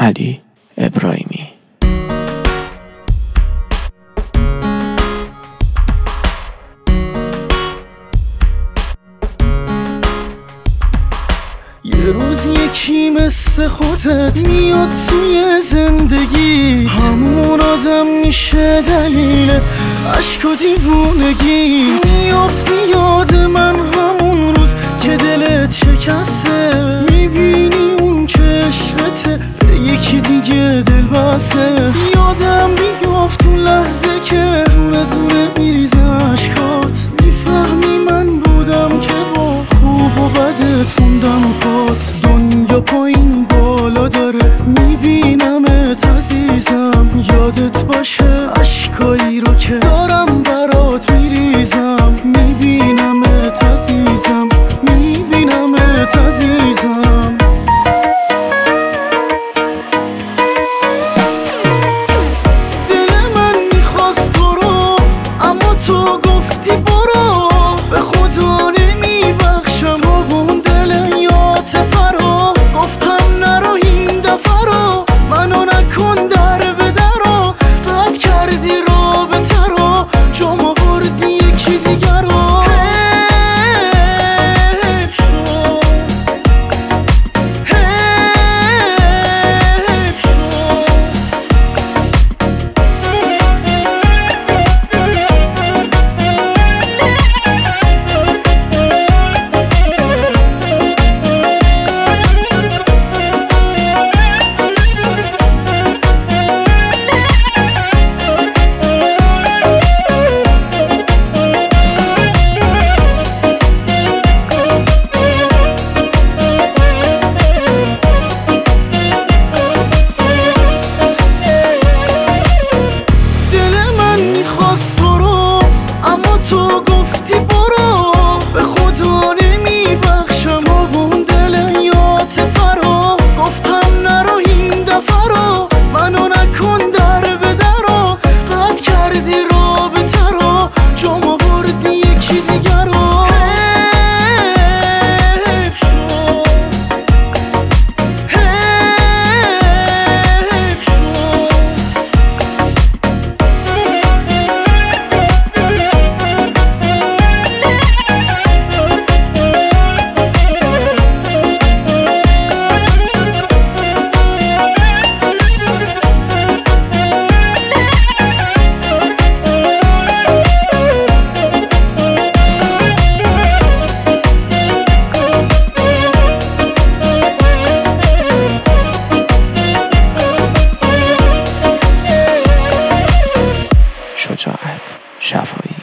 علی ابراهیمی. یه روز یکی مثل خودت میاد توی زندگی، همون آدم میشه دلیل عشق و دیوونگی. میافتی یاد من همون روز که دلت شکسته، میبینی اون که عشقته به یکی دیگه دل بسته. یادم بیافت اون لحظه که دونه دونه میریزه عشقات، میفهمی من بودم که با خوب و بدت موندم پات. دنیا پایین بالا داره میبینمت عزیزم، یادت باشه عشقایی رو که دارم برات میریزم. میبینمت عزیزم، میبینمت عزیزم. دل من میخواست تو رو اما تو گفتی برو، به خدا نمیبخشم اون دل یاتفه رو. گفتم نرو این دفعه رو، منو نکن در به در رو. قطع کردی رابطه رو، جام آوردی یکی دیگر رو. حیف شد، حیف شد. میخواست تو رو اما تو گفتی برو، به خدا نمیبخشم اون دل یاتفه رو. گفتم نرو این دفعه رو، منو نکن در به در رو. قطع کردی رابطه رو، جام آوردی یکی دیگر رو. حیف شد، حیف شد. شجاعت شفایی.